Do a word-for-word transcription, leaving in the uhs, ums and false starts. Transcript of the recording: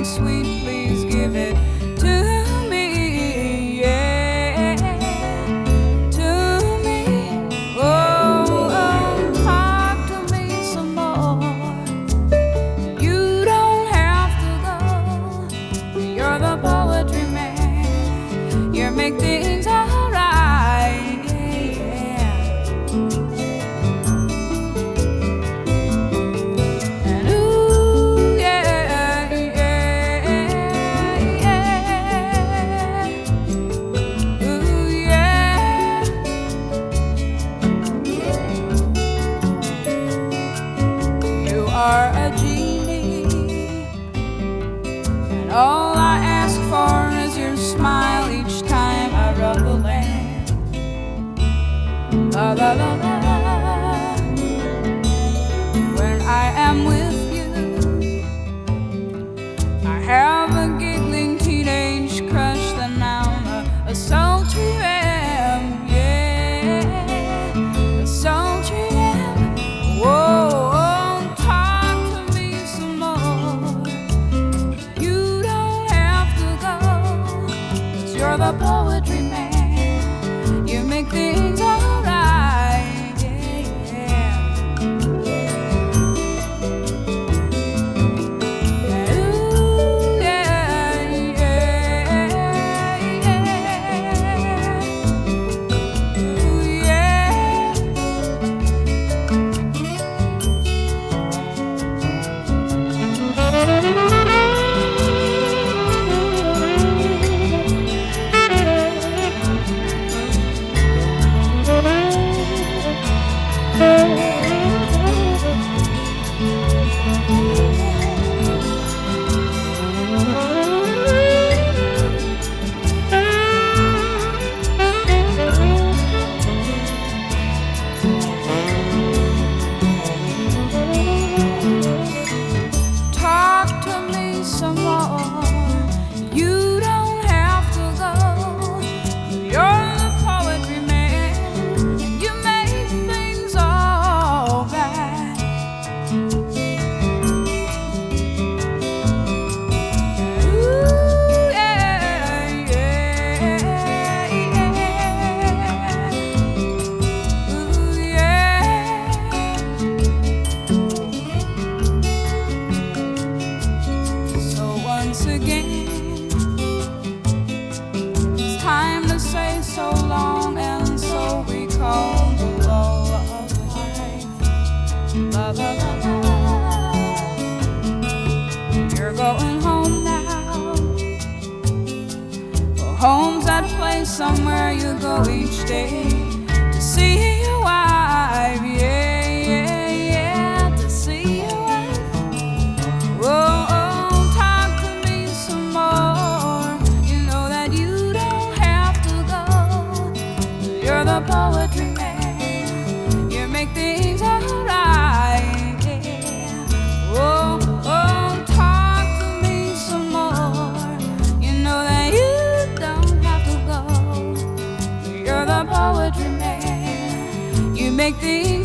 something sweet, please give it to me, yeah, to me. Oh, oh, talk to me some more. You don't have to go. You're the poetry man. You make things alright, yeah. And ooh, yeah, yeah, yeah. Ooh, yeah. You are a genie, and all I ask for is your smile each time I rub the lamp. La la la la. When I am with you, I have a giggling teenage crush, then I'm a, a sultry lamb, yeah, a sultry lamb. Whoa, talk to me some more. You don't have to go, 'cause you're the poetry man. You make things alright, yeah. Ooh, yeah, yeah, yeah. Ooh, yeah. Talk to me some more. You don't have to go. You're the poetry man. You make things all right. Ooh, yeah, yeah, yeah. Ooh, yeah. So once again, it's time to say so long, and so we call the law of life. La la la la. You're going home now. Well, home's that place somewhere you go each day to see your wife, yeah, yeah, yeah, to see your wife. Whoa, oh, talk to me some more. You know that you don't have to go. You're the poetry man. You make things alright, yeah. Whoa, oh, talk to me some more. You know that you don't have to go. You're the poetry man. You make things